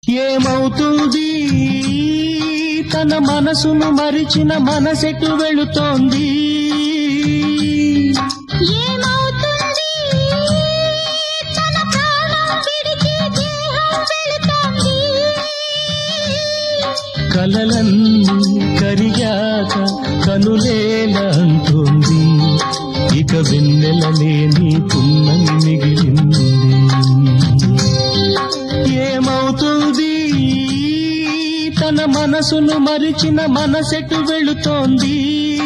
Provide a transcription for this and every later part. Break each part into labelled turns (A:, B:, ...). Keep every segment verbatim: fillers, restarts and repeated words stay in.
A: ఏమవుతుంది తన మనసును మరిచిన మనసెటు వెళుతోంది
B: ఏమవుతుంది తన ప్రాణం విడిచి దేహం వెళుతోంది
A: కలలన్నీ కరిగాక కనులేనంటోంది ఇక వెన్నెల లేని పున్నమి మిగిలింది ఏమవుతుంది తన మనసును మరిచిన మనసెటు వెళుతోంది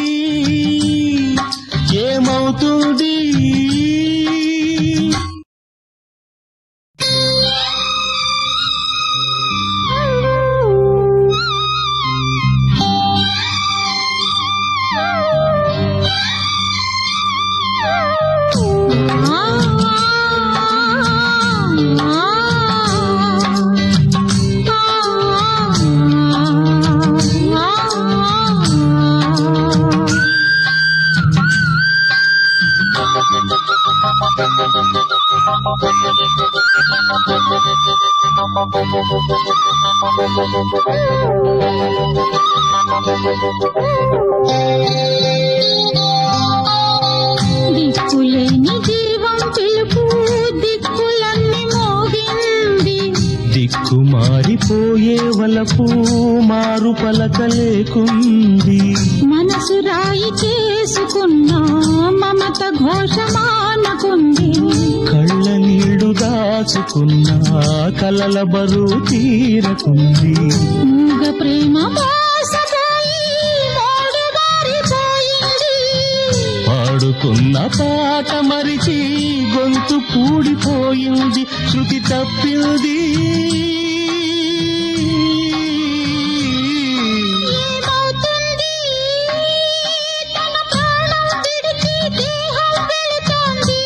A: ఏమవుతుంది
B: దిక్కులేని జీవం పిలుపు దిక్కులన్నీ మోగింది
A: దిక్కు మారిపోయే వలపు మారు పలక లేకుంది
B: మనసు రాయి చేసుకున్న మమత ఘోష మానుకుంది
A: కళ్ళ నీళ్లు దాచుకున్న కలల బరువు తీరకుంది
B: మూగ ప్రేమ మోసపోయి మోడు మారిపోయింది
A: పాడుకున్న పాట మరిచి గొంతు పూడిపోయింది శృతి తప్పింది
B: ఏమవుతుంది తన ప్రాణం విడిచి దేహం వెళుతోంది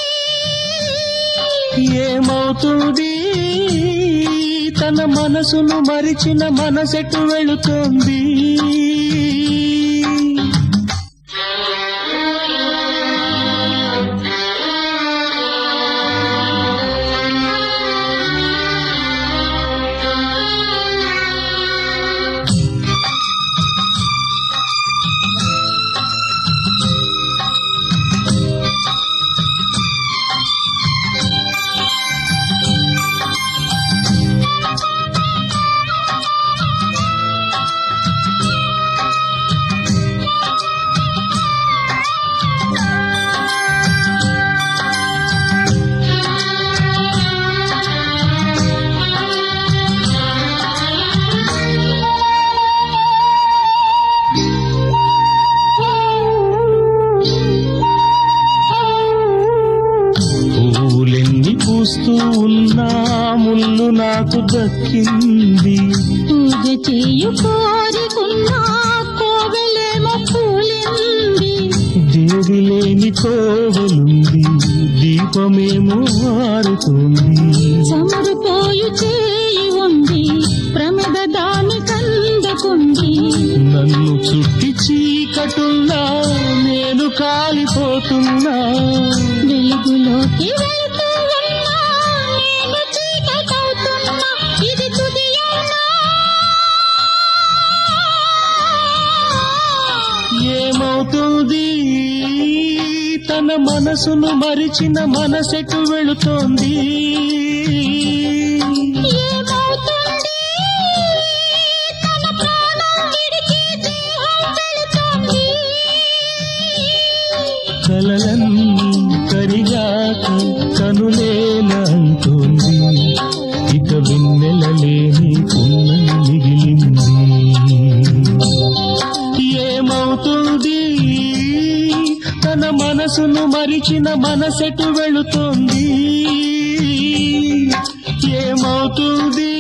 A: ఏమవుతుంది తన మనసును మరిచిన మనసెటు వెళుతోంది పూలెన్ని పూస్తూ ఉన్నా ముళ్ళు నాకు దక్కింది
B: పూజ చేయు కోరికున్నా కోవెలేమో కూలింది
A: దేవి లేని కోవలుంది దీపమేమో మారుతుంది
B: చమురుపోయు చేయి ఉంది ప్రమిద దాని కందకుంది
A: నన్ను చుట్టి చీకటున్నా నేను కాలిపోతున్నా
B: వెలుగులోకి వెళ్తూ ఉన్నా నేను చీకటవుతున్నా ఇది తుదియేనా
A: ఏమవుతుంది తన మనసును మరిచిన మనసెటు వెళుతోంది
B: ఏమవుతుంది తన ప్రాణం విడిచి దేహం వెళుతోంది
A: కలలన్నీ కరిగాక కనులేనంటోంది ఇక వెన్నెల లేని పున్నమి మిగిలింది ఏమవుతుంది తన మనసును మరిచిన మనసెటు వెళుతోంది ఏమవుతుంది